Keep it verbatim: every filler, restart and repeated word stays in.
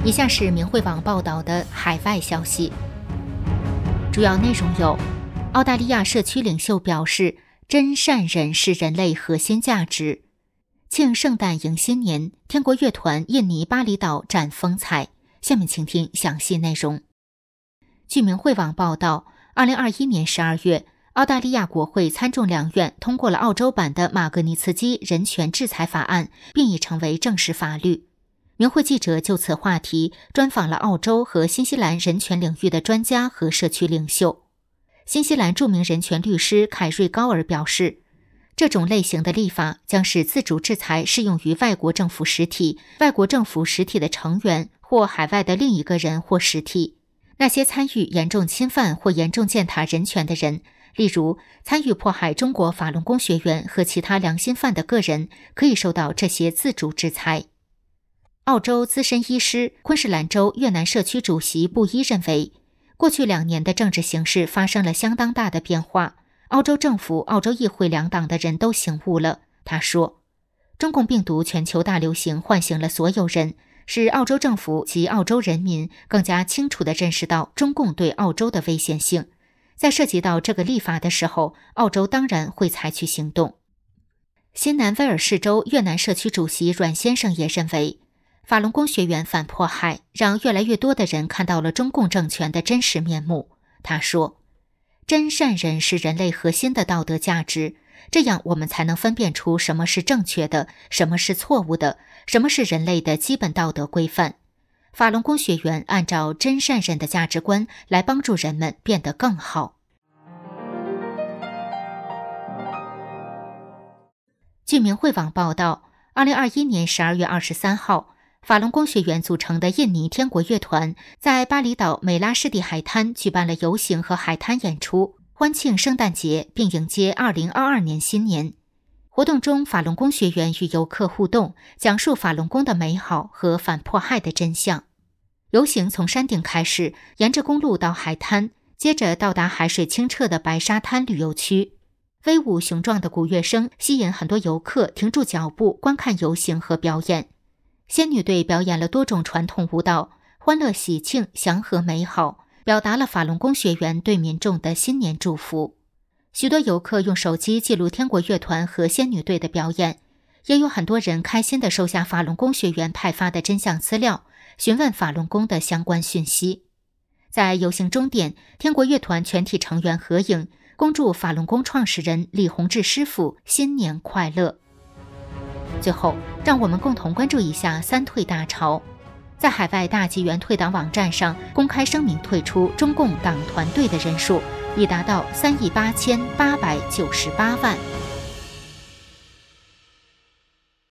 以下是明慧网报道的海外消息，主要内容有：澳大利亚社区领袖表示，真善忍是人类核心价值；庆圣诞迎新年，天国乐团印尼巴厘岛展风采。下面请听详细内容。据明慧网报道，二零二一年十二月，澳大利亚国会参众两院通过了澳洲版的马格尼茨基人权制裁法案，并已成为正式法律。明慧记者就此话题专访了澳洲和新西兰人权领域的专家和社区领袖。新西兰著名人权律师凯瑞高尔表示，这种类型的立法将使自主制裁适用于外国政府实体、外国政府实体的成员或海外的另一个人或实体。那些参与严重侵犯或严重践踏人权的人，例如参与迫害中国法轮功学员和其他良心犯的个人，可以受到这些自主制裁。澳洲资深医师、昆士兰州越南社区主席布伊认为，过去两年的政治形势发生了相当大的变化，澳洲政府、澳洲议会两党的人都醒悟了。他说，中共病毒全球大流行唤醒了所有人，使澳洲政府及澳洲人民更加清楚地认识到中共对澳洲的危险性。在涉及到这个立法的时候，澳洲当然会采取行动。新南威尔士州越南社区主席阮先生也认为，法轮功学员反迫害让越来越多的人看到了中共政权的真实面目。他说，真善忍是人类核心的道德价值，这样我们才能分辨出什么是正确的，什么是错误的，什么是人类的基本道德规范。法轮功学员按照真善忍的价值观来帮助人们变得更好。据明慧网报道，二零二一年十二月二十三号，法轮功学员组成的印尼天国乐团在巴厘岛美拉湿地海滩举办了游行和海滩演出，欢庆圣诞节并迎接二零二二年新年。活动中，法轮功学员与游客互动，讲述法轮功的美好和反迫害的真相。游行从山顶开始，沿着公路到海滩，接着到达海水清澈的白沙滩旅游区。威武雄壮的鼓乐声吸引很多游客停住脚步观看游行和表演。仙女队表演了多种传统舞蹈，欢乐喜庆，祥和美好，表达了法轮功学员对民众的新年祝福。许多游客用手机记录天国乐团和仙女队的表演，也有很多人开心地收下法轮功学员派发的真相资料，询问法轮功的相关讯息。在游行终点，天国乐团全体成员合影，恭祝法轮功创始人李洪志师傅新年快乐。最后，让我们共同关注一下三退大潮。在海外大纪元退党网站上公开声明退出中共党团队的人数已达到三亿八千八百九十八万。